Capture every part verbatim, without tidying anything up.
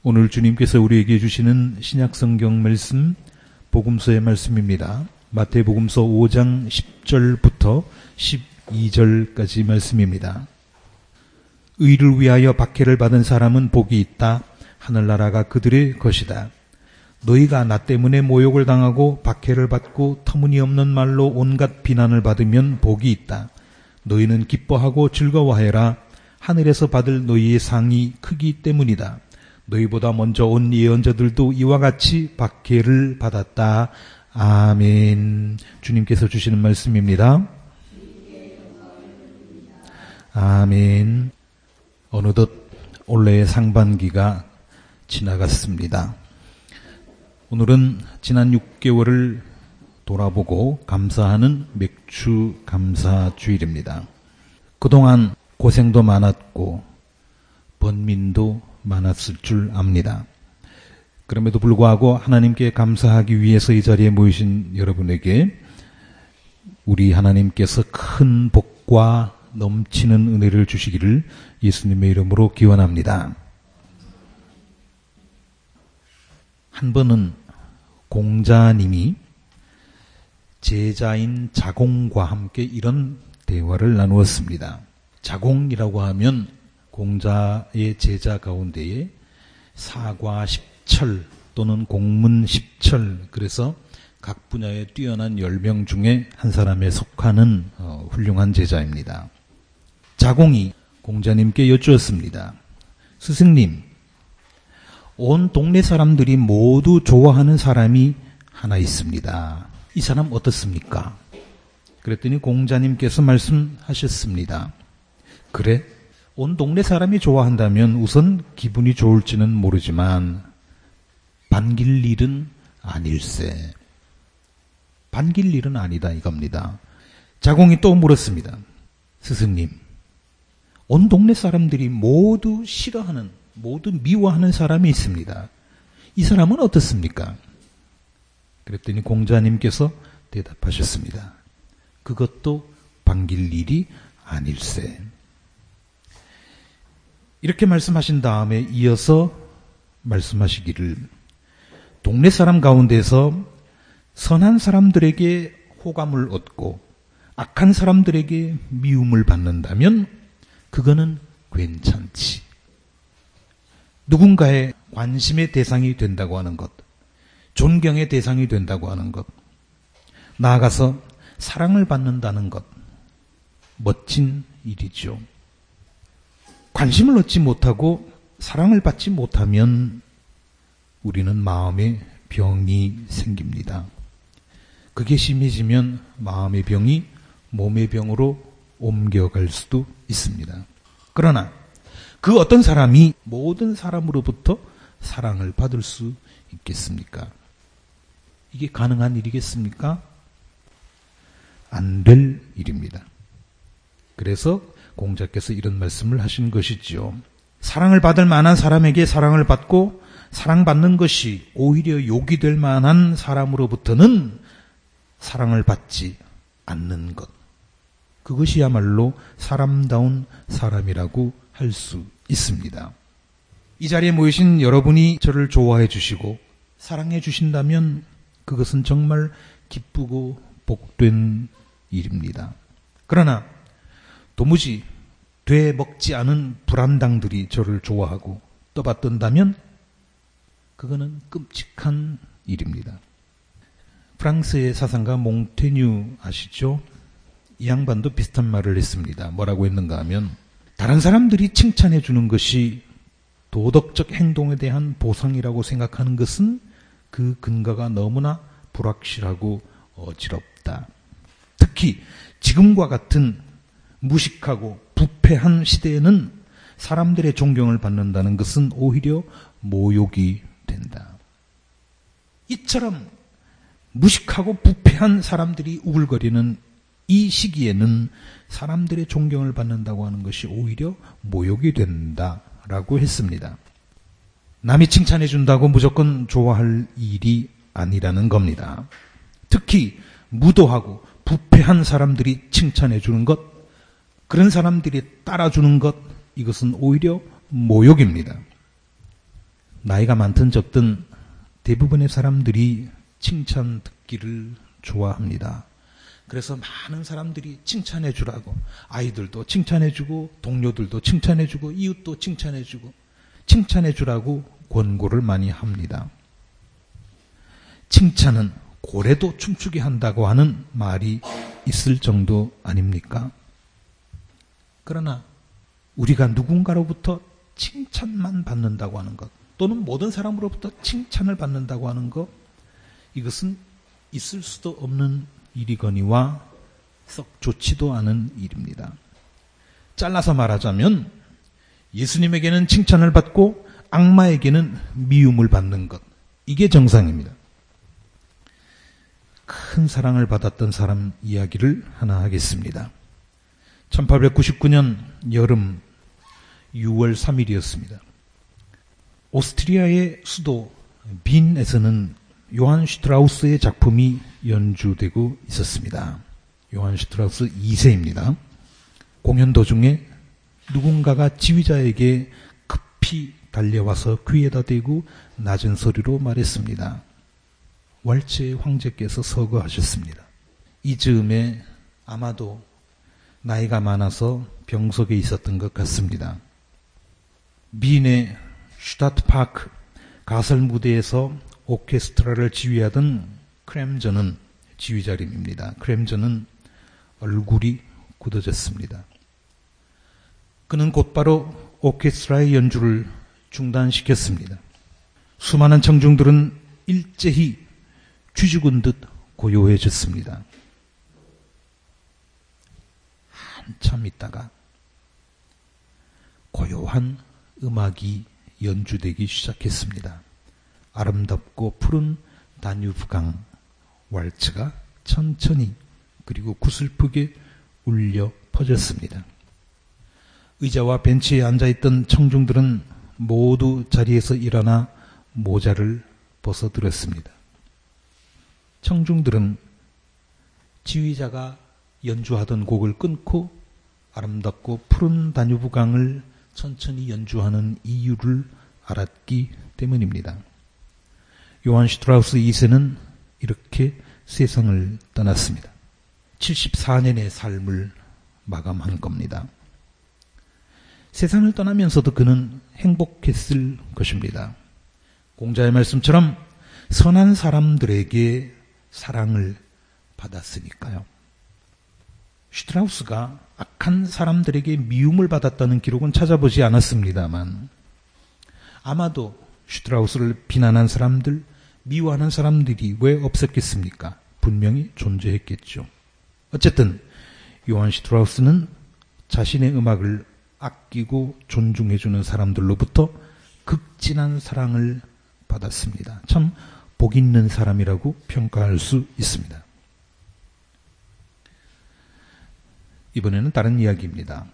오늘 주님께서 우리에게 주시는 신약성경 말씀 복음서의 말씀입니다. 마태복음서 오 장 십 절부터 십이 절까지 말씀입니다. 의를 위하여 박해를 받은 사람은 복이 있다. 하늘나라가 그들의 것이다. 너희가 나 때문에 모욕을 당하고 박해를 받고 터무니없는 말로 온갖 비난을 받으면 복이 있다. 너희는 기뻐하고 즐거워하여라. 하늘에서 받을 너희의 상이 크기 때문이다. 너희보다 먼저 온 예언자들도 이와 같이 박해를 받았다. 아멘. 주님께서 주시는 말씀입니다. 아멘. 어느덧 올해의 상반기가 지나갔습니다. 오늘은 지난 육 개월을 돌아보고 감사하는 맥주 감사 주일입니다. 그동안 고생도 많았고 번민도 많았을 줄 압니다. 그럼에도 불구하고 하나님께 감사하기 위해서 이 자리에 모이신 여러분에게 우리 하나님께서 큰 복과 넘치는 은혜를 주시기를 예수님의 이름으로 기원합니다. 한 번은 공자님이 제자인 자공과 함께 이런 대화를 나누었습니다. 자공이라고 하면 공자의 제자 가운데에 사과십철 또는 공문십철, 그래서 각 분야에 뛰어난 열 명 중에 한 사람에 속하는 어, 훌륭한 제자입니다. 자공이 공자님께 여쭈었습니다. 스승님, 온 동네 사람들이 모두 좋아하는 사람이 하나 있습니다. 이 사람 어떻습니까? 그랬더니 공자님께서 말씀하셨습니다. 그래? 온 동네 사람이 좋아한다면 우선 기분이 좋을지는 모르지만 반길 일은 아닐세. 반길 일은 아니다 이겁니다. 자공이 또 물었습니다. 스승님, 온 동네 사람들이 모두 싫어하는, 모두 미워하는 사람이 있습니다. 이 사람은 어떻습니까? 그랬더니 공자님께서 대답하셨습니다. 그것도 반길 일이 아닐세. 이렇게 말씀하신 다음에 이어서 말씀하시기를, 동네 사람 가운데서 선한 사람들에게 호감을 얻고 악한 사람들에게 미움을 받는다면 그거는 괜찮지. 누군가의 관심의 대상이 된다고 하는 것, 존경의 대상이 된다고 하는 것, 나아가서 사랑을 받는다는 것, 멋진 일이죠. 관심을 얻지 못하고 사랑을 받지 못하면 우리는 마음에 병이 생깁니다. 그게 심해지면 마음의 병이 몸의 병으로 옮겨갈 수도 있습니다. 그러나 그 어떤 사람이 모든 사람으로부터 사랑을 받을 수 있겠습니까? 이게 가능한 일이겠습니까? 안 될 일입니다. 그래서 공자께서 이런 말씀을 하신 것이지요. 사랑을 받을 만한 사람에게 사랑을 받고 사랑받는 것이 오히려 욕이 될 만한 사람으로부터는 사랑을 받지 않는 것. 그것이야말로 사람다운 사람이라고 할 수 있습니다. 이 자리에 모이신 여러분이 저를 좋아해 주시고 사랑해 주신다면 그것은 정말 기쁘고 복된 일입니다. 그러나 도무지 되먹지 않은 불안당들이 저를 좋아하고 떠받든다면 그거는 끔찍한 일입니다. 프랑스의 사상가 몽테뉴 아시죠? 이 양반도 비슷한 말을 했습니다. 뭐라고 했는가 하면, 다른 사람들이 칭찬해 주는 것이 도덕적 행동에 대한 보상이라고 생각하는 것은 그 근거가 너무나 불확실하고 어지럽다. 특히 지금과 같은 무식하고 부패한 시대에는 사람들의 존경을 받는다는 것은 오히려 모욕이 된다. 이처럼 무식하고 부패한 사람들이 우글거리는 이 시기에는 사람들의 존경을 받는다고 하는 것이 오히려 모욕이 된다라고 했습니다. 남이 칭찬해 준다고 무조건 좋아할 일이 아니라는 겁니다. 특히 무도하고 부패한 사람들이 칭찬해 주는 것, 그런 사람들이 따라주는 것, 이것은 오히려 모욕입니다. 나이가 많든 적든 대부분의 사람들이 칭찬 듣기를 좋아합니다. 그래서 많은 사람들이 칭찬해 주라고, 아이들도 칭찬해 주고 동료들도 칭찬해 주고 이웃도 칭찬해 주고 칭찬해 주라고 권고를 많이 합니다. 칭찬은 고래도 춤추게 한다고 하는 말이 있을 정도 아닙니까? 그러나 우리가 누군가로부터 칭찬만 받는다고 하는 것, 또는 모든 사람으로부터 칭찬을 받는다고 하는 것, 이것은 있을 수도 없는 일이거니와 썩 좋지도 않은 일입니다. 잘라서 말하자면 예수님에게는 칭찬을 받고 악마에게는 미움을 받는 것, 이게 정상입니다. 큰 사랑을 받았던 사람 이야기를 하나 하겠습니다. 천팔백구십구 년 여름 유월 삼일이었습니다. 오스트리아의 수도 빈에서는 요한 슈트라우스의 작품이 연주되고 있었습니다. 요한 슈트라우스 이 세입니다. 공연 도중에 누군가가 지휘자에게 급히 달려와서 귀에다 대고 낮은 소리로 말했습니다. 왈츠의 황제께서 서거하셨습니다. 이 즈음에 아마도 나이가 많아서 병석에 있었던 것 같습니다. 빈의 슈타트파크 가설 무대에서 오케스트라를 지휘하던 크렘전은 지휘자님입니다. 크렘전은 얼굴이 굳어졌습니다. 그는 곧바로 오케스트라의 연주를 중단시켰습니다. 수많은 청중들은 일제히 쥐죽은 듯 고요해졌습니다. 한참 있다가 고요한 음악이 연주되기 시작했습니다. 아름답고 푸른 다뉴브강 왈츠가 천천히 그리고 구슬프게 울려 퍼졌습니다. 의자와 벤치에 앉아있던 청중들은 모두 자리에서 일어나 모자를 벗어들었습니다. 청중들은 지휘자가 연주하던 곡을 끊고 아름답고 푸른 다뉴브강을 천천히 연주하는 이유를 알았기 때문입니다. 요한 슈트라우스 이 세는 이렇게 세상을 떠났습니다. 칠십사 년의 삶을 마감한 겁니다. 세상을 떠나면서도 그는 행복했을 것입니다. 공자의 말씀처럼 선한 사람들에게 사랑을 받았으니까요. 슈트라우스가 악한 사람들에게 미움을 받았다는 기록은 찾아보지 않았습니다만 아마도 슈트라우스를 비난한 사람들, 미워하는 사람들이 왜 없었겠습니까? 분명히 존재했겠죠. 어쨌든 요한 슈트라우스는 자신의 음악을 아끼고 존중해주는 사람들로부터 극진한 사랑을 받았습니다. 참 복 있는 사람이라고 평가할 수 있습니다. 이번에는 다른 이야기입니다.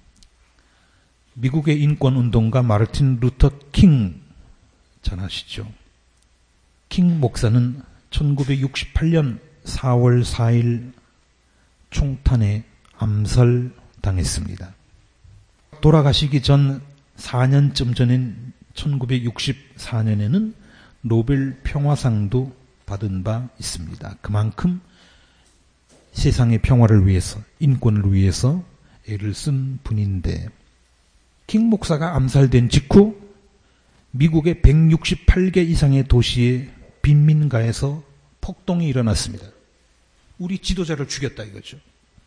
미국의 인권운동가 마르틴 루터 킹 잘 아시죠? 킹 목사는 천구백육십팔 년 사월 사일 총탄에 암살당했습니다. 돌아가시기 전 사 년쯤 전인 천구백육십사 년에는 노벨 평화상도 받은 바 있습니다. 그만큼 세상의 평화를 위해서, 인권을 위해서 애를 쓴 분인데 킹 목사가 암살된 직후 미국의 백육십팔 개 이상의 도시의 빈민가에서 폭동이 일어났습니다. 우리 지도자를 죽였다 이거죠.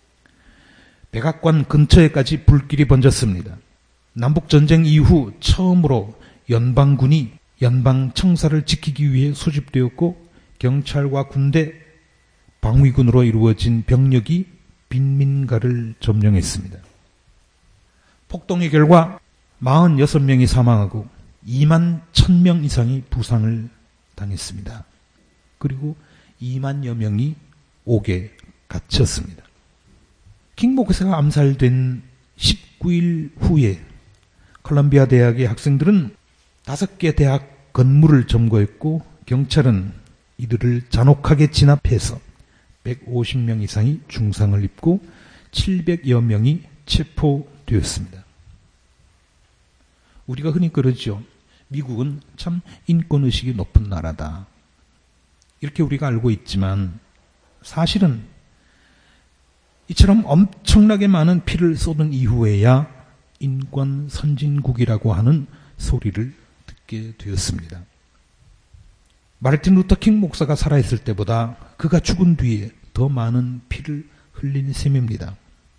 백악관 근처에까지 불길이 번졌습니다. 남북전쟁 이후 처음으로 연방군이 연방청사를 지키기 위해 소집되었고 경찰과 군대, 방위군으로 이루어진 병력이 빈민가를 점령했습니다. 폭동의 결과 사십육 명이 사망하고 이만 천 명 이상이 부상을 당했습니다. 그리고 이만여 명이 옥에 갇혔습니다. 킹 목사가 암살된 십구 일 후에 콜롬비아 대학의 학생들은 다섯 개 대학 건물을 점거했고 경찰은 이들을 잔혹하게 진압해서 백오십 명 이상이 중상을 입고 칠백여 명이 체포되었습니다. 우리가 흔히 그러죠. 미국은 참 인권의식이 높은 나라다. 이렇게 우리가 알고 있지만 사실은 이처럼 엄청나게 많은 피를 쏟은 이후에야 인권 선진국이라고 하는 소리를 듣게 되었습니다. 마르틴 루터 킹 목사가 살아있을 때보다 그가 죽은 뒤에 더 많은 피를 흘린 셈입니다.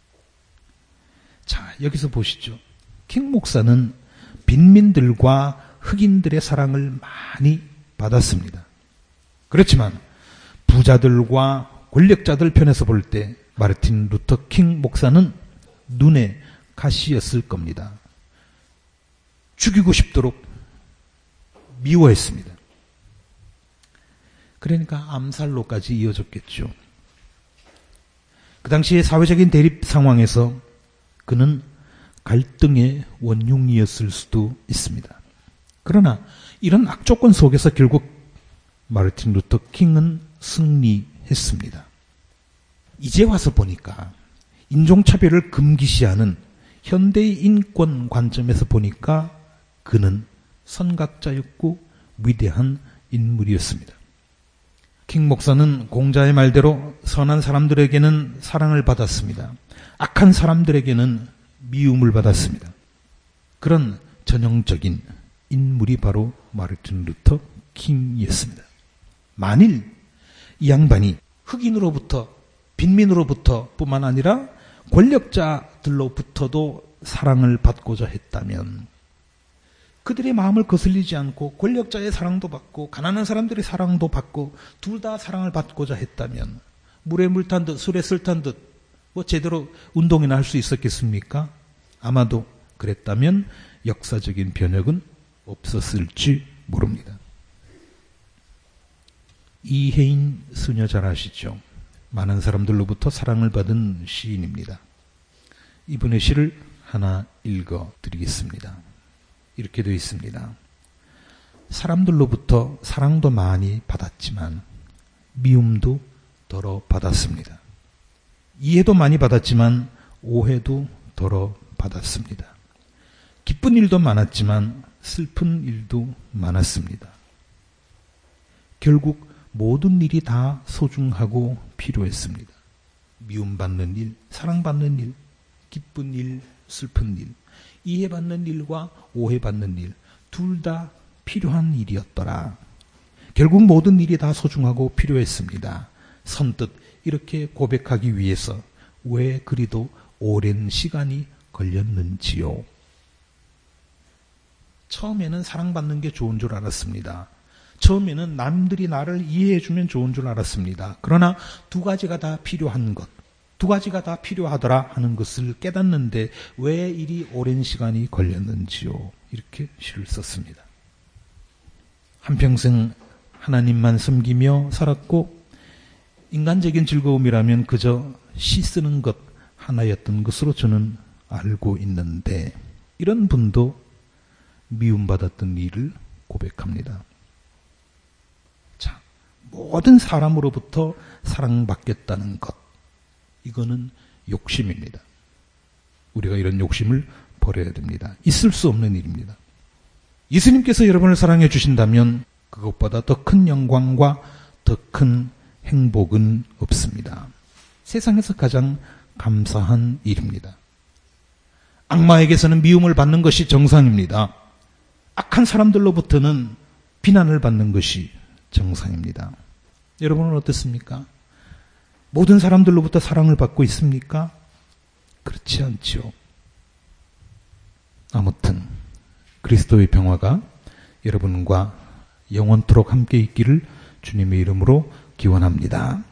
자, 여기서 보시죠. 킹 목사는 빈민들과 흑인들의 사랑을 많이 받았습니다. 그렇지만 부자들과 권력자들 편에서 볼 때 마르틴 루터 킹 목사는 눈에 가시였을 겁니다. 죽이고 싶도록 미워했습니다. 그러니까 암살로까지 이어졌겠죠. 그 당시의 사회적인 대립 상황에서 그는 갈등의 원흉이었을 수도 있습니다. 그러나 이런 악조건 속에서 결국 마르틴 루터 킹은 승리했습니다. 이제 와서 보니까 인종차별을 금기시하는 현대의 인권 관점에서 보니까 그는 선각자였고 위대한 인물이었습니다. 킹 목사는 공자의 말대로 선한 사람들에게는 사랑을 받았습니다. 악한 사람들에게는 미움을 받았습니다. 그런 전형적인 인물이 바로 마르틴 루터 킹이었습니다. 만일 이 양반이 흑인으로부터 빈민으로부터 뿐만 아니라 권력자들로부터도 사랑을 받고자 했다면 그들의 마음을 거슬리지 않고 권력자의 사랑도 받고 가난한 사람들의 사랑도 받고 둘 다 사랑을 받고자 했다면 물에 물 탄 듯 술에 술 탄 듯 뭐 제대로 운동이나 할 수 있었겠습니까? 아마도 그랬다면 역사적인 변혁은 없었을지 모릅니다. 이혜인 수녀 잘 아시죠? 많은 사람들로부터 사랑을 받은 시인입니다. 이분의 시를 하나 읽어드리겠습니다. 이렇게 되어 있습니다. 사람들로부터 사랑도 많이 받았지만 미움도 덜어 받았습니다. 이해도 많이 받았지만 오해도 덜어 받았습니다. 기쁜 일도 많았지만 슬픈 일도 많았습니다. 결국 모든 일이 다 소중하고 필요했습니다. 미움받는 일, 사랑받는 일, 기쁜 일, 슬픈 일, 이해받는 일과 오해받는 일, 둘 다 필요한 일이었더라. 결국 모든 일이 다 소중하고 필요했습니다. 선뜻 이렇게 고백하기 위해서 왜 그리도 오랜 시간이 걸렸는지요. 처음에는 사랑받는 게 좋은 줄 알았습니다. 처음에는 남들이 나를 이해해주면 좋은 줄 알았습니다. 그러나 두 가지가 다 필요한 것, 두 가지가 다 필요하더라 하는 것을 깨닫는데 왜 이리 오랜 시간이 걸렸는지요. 이렇게 시를 썼습니다. 한평생 하나님만 섬기며 살았고 인간적인 즐거움이라면 그저 시 쓰는 것 하나였던 것으로 저는 알고 있는데 이런 분도 미움받았던 일을 고백합니다. 자, 모든 사람으로부터 사랑받겠다는 것, 이거는 욕심입니다. 우리가 이런 욕심을 버려야 됩니다. 있을 수 없는 일입니다. 예수님께서 여러분을 사랑해 주신다면 그것보다 더 큰 영광과 더 큰 행복은 없습니다. 세상에서 가장 감사한 일입니다. 악마에게서는 미움을 받는 것이 정상입니다. 악한 사람들로부터는 비난을 받는 것이 정상입니다. 여러분은 어떻습니까? 모든 사람들로부터 사랑을 받고 있습니까? 그렇지 않죠. 아무튼 그리스도의 평화가 여러분과 영원토록 함께 있기를 주님의 이름으로 기원합니다.